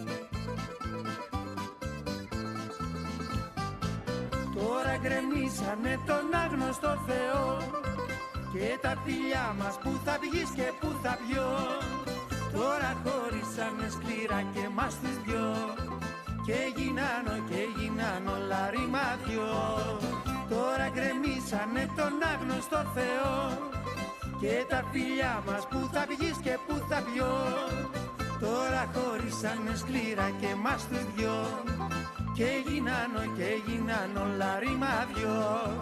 Τώρα γκρεμίσανε τον άγνωστο Θεό, και τα φιλιά μας που θα βγεις και που θα πιω. Τώρα χωρίσανε σκληρά και μας τους δυο, και γίναν και γίναν όλα ρήμα δυο. Τώρα γκρεμίσανε τον άγνωστο Θεό, και τα φιλιά μας που θα βγεις και που θα πιω. Τώρα χωρίσανε σκληρά και μας τους δυο, και γίναν και γίναν όλα ρήμα δυο.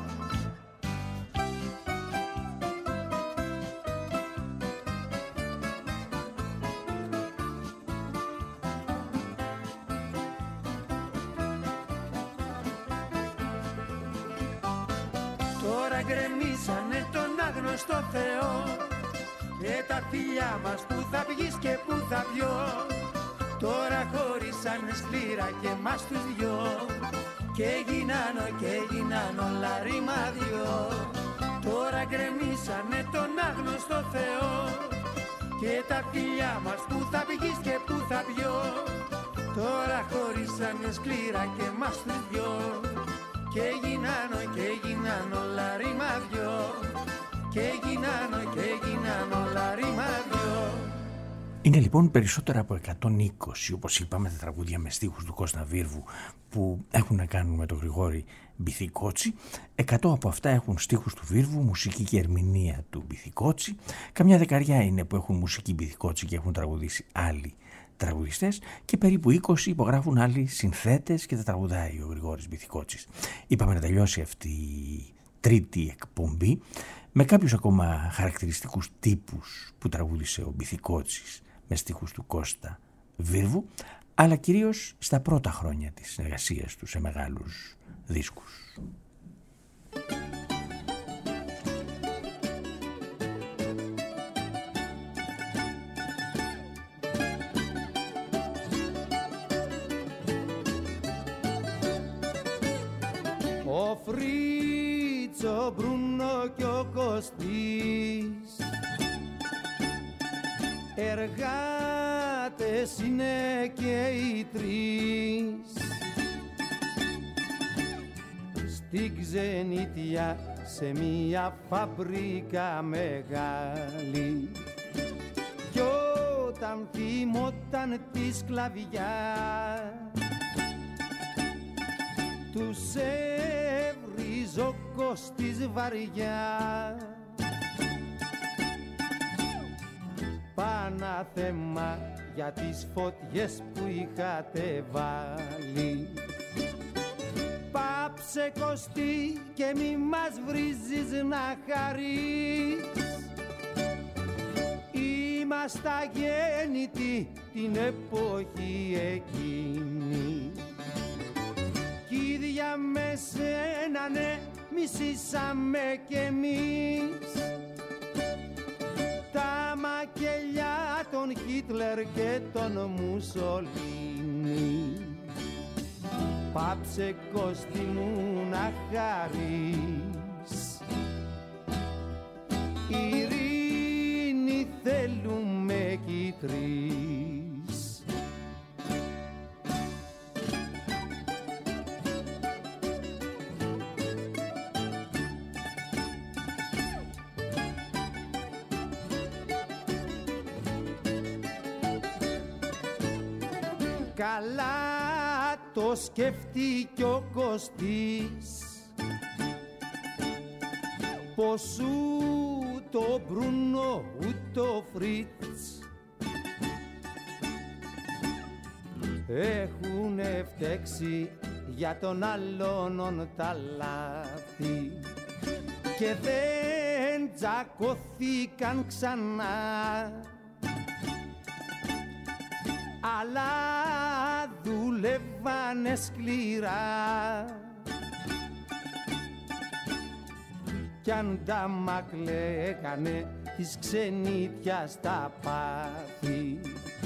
Τώρα γκρεμίσανε τον άγνωστο Θεό, και τα φιλιά μας που θα βγεις και που θα πιω. Τώρα χωρίσανε σκληρά και μας τους δυο, και γίναν και γίναν όλα ρήμα δυο. Τώρα γκρεμίσανε τον άγνωστο Θεό, και τα φιλιά μας που θα βγεις και που θα πιω. Τώρα χωρίσανε σκληρά και μας τους δυο, και γίναν και γίναν όλα ρήμα δυο. Και γίναν και γίναν όλα ρήμα δυο. Είναι λοιπόν περισσότερα από εκατόν είκοσι, όπως είπαμε, τα τραγούδια με στίχους του Κώστα Βίρβου που έχουν να κάνουν με τον Γρηγόρη Μπιθικότσι. εκατό από αυτά έχουν στίχους του Βίρβου, μουσική και ερμηνεία του Μπιθικότσι. Καμιά δεκαριά είναι που έχουν μουσική Μπιθικότσι και έχουν τραγουδήσει άλλοι τραγουδιστές, και περίπου είκοσι υπογράφουν άλλοι συνθέτες και τα τραγουδάει ο Γρηγόρης Μπιθικότσης. Είπαμε να τελειώσει αυτή η τρίτη εκπομπή με κάποιους ακόμα χαρακτηριστικούς τύπους που τραγούδισε ο Μπιθικότσης με στίχους του Κώστα Βίρβου, αλλά κυρίως στα πρώτα χρόνια της συνεργασίας του σε μεγάλους δίσκους. Ο Φρίτσο, Μπρούνο και ο Κωστής εργάτες είναι και οι τρεις. Στην ξενιτιά σε μια φαμπρίκα μεγάλη, κι όταν θυμόταν τη σκλαβιά τους έβριζε ο Κωστής βαριά. Πανάθεμα για τις φωτιές που είχατε βάλει. Πάψε Κωστή και μη μας βρίζεις να χαρείς. Είμαστε αγέννητοι την εποχή εκείνη, κι ίδια με σένα ναι μισήσαμε κι εμείς τα μακελιά των Χίτλερ και των Μουσολίνι. Πάψε Κώστη μου να χαρείς, ειρήνη θέλουμε κι οι τρεις. Καλά το σκεφτεί ο Κωστής, πως ούτε ο Μπρούνο ούτε ο Φρίτς έχουνε φταίξει για τον άλλον τα λάθη, και δεν τζακωθήκαν ξανά, αλλά δουλεύανε σκληρά κι αν τα μακλέκανε της ξενίτιας τα πάθη.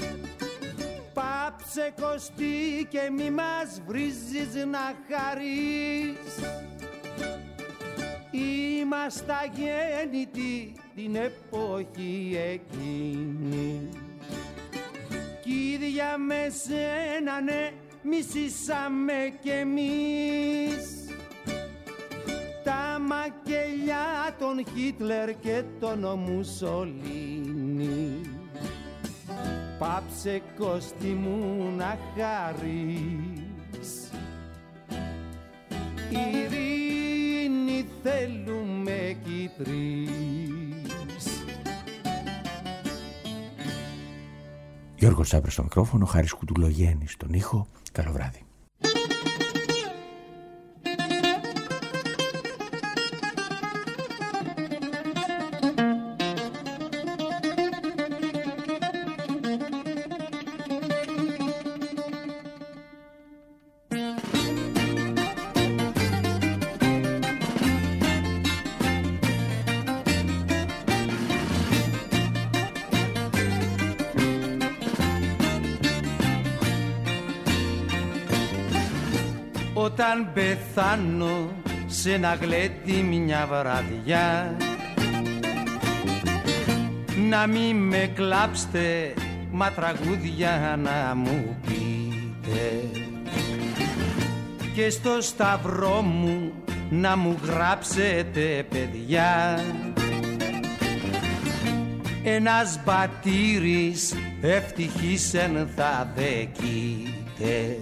Πάψε Κωστή και μη μας βρίζεις να χαρείς. Είμαστε αγέννητοι την εποχή εκείνη κι ίδια με σένα ναι μισήσαμε κι εμείς τα μακελιά των Χίτλερ και των Μουσολίνι. Πάψε Κώστη μου να χαρείς. Ειρήνη θέλουμε κι οι τρεις. Γιώργος Τσάπρας στο μικρόφωνο, Χάρης Κουτουλογέννης στον ήχο. Καλό βράδυ. Όταν πεθάνω σε ένα γλέντι μια βραδιά, να μη με κλάψτε μα τραγούδια να μου πείτε και στο σταυρό μου να μου γράψετε παιδιά ένας μπατήρης ευτυχής εν θα δεκείτε.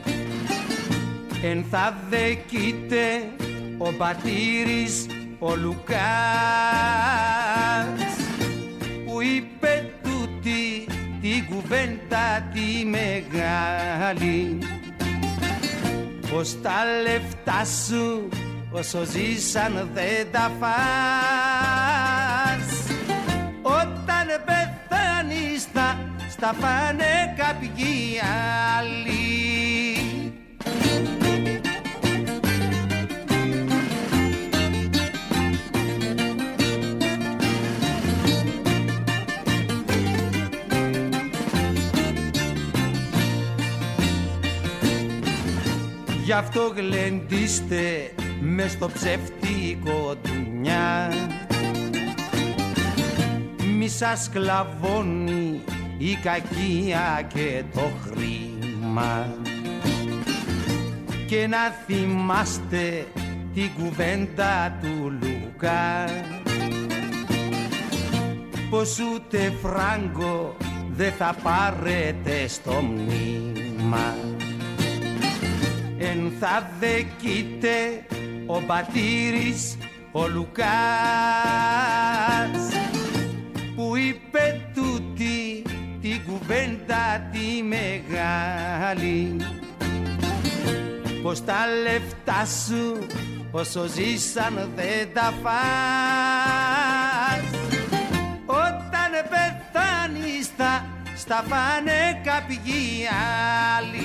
Εν θα δεκείτε ο πατήρης ο Λουκάς που είπε τούτη την κουβέντα τη μεγάλη πως τα λεφτά σου όσο ζήσαν δεν τα φας, όταν πεθάνεις θα στα φάνε κάποιοι άλλοι. Γι' αυτό γλεντήστε μες στο ψεύτικο ντουνιά, μη σας σκλαβώνει η κακία και το χρήμα και να θυμάστε την κουβέντα του Λουκά πως ούτε φράγκο δεν θα πάρετε στο μνήμα. Εν θα δεκείτε ο πατήρης ο Λουκάς που είπε τούτη την κουβέντα τη μεγάλη πως τα λεφτά σου όσο ζήσαν δεν τα φας, όταν πεθάνεις θα στα φάνε κάποιοι άλλοι.